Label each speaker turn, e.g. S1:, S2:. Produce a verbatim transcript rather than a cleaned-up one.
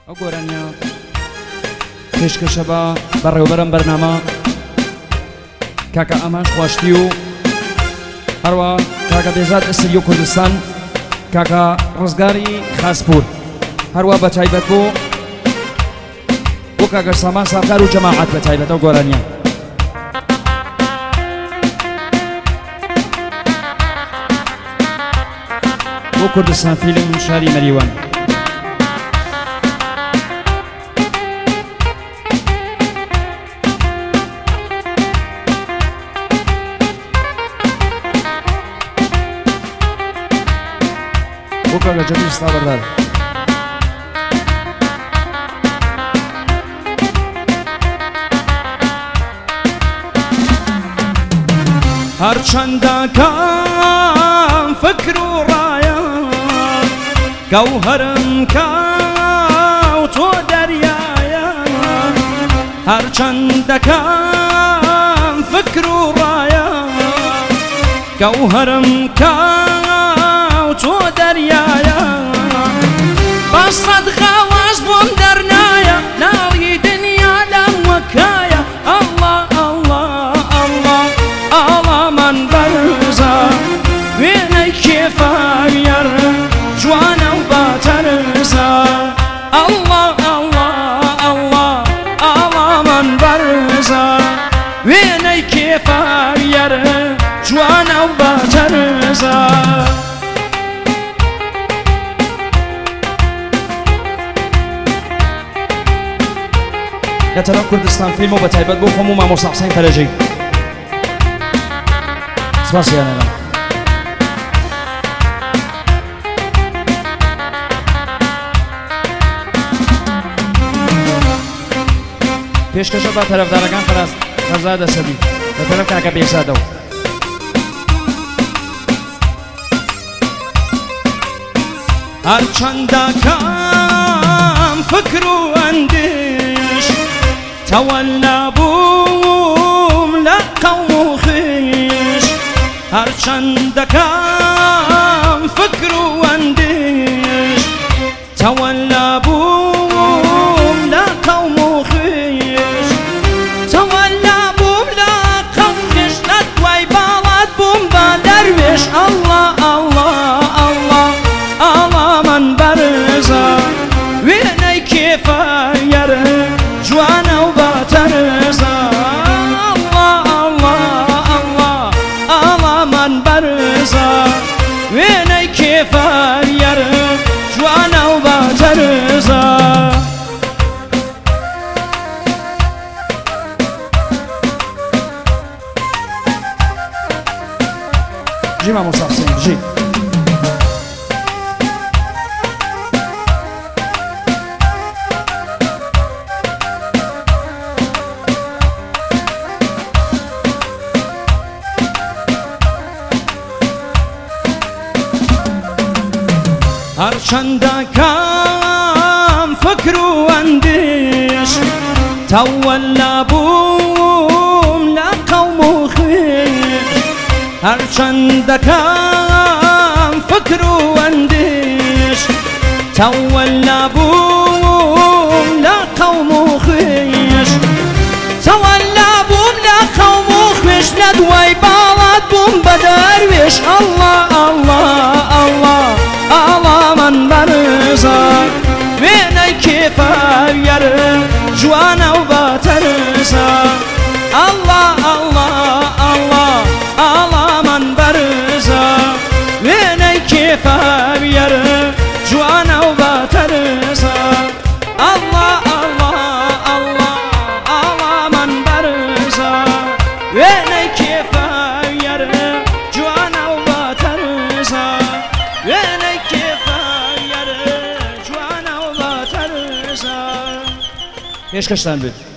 S1: ئەو گۆرانیا پێشکەشە بە بەڕێوەبەرم بەرنامە کاکە ئەماش خواشتی و هەروە کاکە بێزاد ئەسری و کوردستان کاکە ڕزگاری خاسپور هەروە بە تایبەت بۆ بۆ کاکە سامان ساکار و جەماعەت بە تایبەت ئەو گۆرانیا بۆ کوردستان فیلم شاری مەریوان بۆ کاکە جەمیل ستابەردار هەرچەندە کەم فکر و ڕایە گەوهەرم کەوتۆ دەریایە هەرچەندە کەم فکر و ڕایە گەوهەرم کەوتۆ دەریایە بە سەد غاواز بۆم دەرنایە ناوی دنیا لەم وەکایە ئەڵڵا ئەڵڵا ئەڵڵا ئەڵڵا من بەرزە وێنەی کێفاویەر جوانە و باتەرزە ئەڵڵا ئەڵڵا ئەڵڵا ئەڵڵا من بەرزە وێنەی کێفاویەر جوانە و باتەرزە لە تەنۆ کوردستان فیلم و بە تایبەت بۆ خۆم و مامۆستا حوسێن فەرەجی سپاسیانەوە پێشکەشە بە تەرەفدارەکان فەرزاد ئەسەدی بە تەرەف کاکە بێزادەوە هەرچەندە کەم فکر و ئەندێش تەوەلا بووم لە قەوم و خێش هەرچەندە کەم فکر و ئەندێش تەوەلا بووم لە قەوم و خێش تەوەلا بووم لە قەوم و خێش لە دوای باڵات بووم بە دەروێش ئەڵڵا ئەڵڵا ئەڵڵا ئەڵڵا من بەرزە وێنەی کێفاویەر جوانە و باتەرزە ئەڵڵا ئەڵڵا ئەڵڵا ئەڵڵا من بەرزە وێنەی کێفاویەر جوانە و باتەرزە ژی مامۆستا حوسێن ژی هەرچەندە کەم فکر و ئەندێش تەوەلا بووم لە قەوم و خێش هەرچەندە کەم فکر و ئەندێش تەوەلا بووم لە قەوم و خێش تەوەلا بووم لە قەوم و خێش لە دوای باڵات بووم بە دەروێش ئەڵڵا ئەڵڵا ئەڵڵا ئەڵڵا من بەرزە وێنەی کێفاویەر جوانە و باتەرزە ئەڵڵا ئەڵڵا ئەڵڵا ئەڵڵا من بەرزە وێنەی کێفاویەر جوانە و باتەرزە ئەڵڵا ئەڵڵا ئەڵڵا ئەڵڵا من بەرزە وێنەی کێفاویەر جوانە و باتەرزە وێنەی کێفاویەر جوانە و باتەرزە پێشکەشتان بێت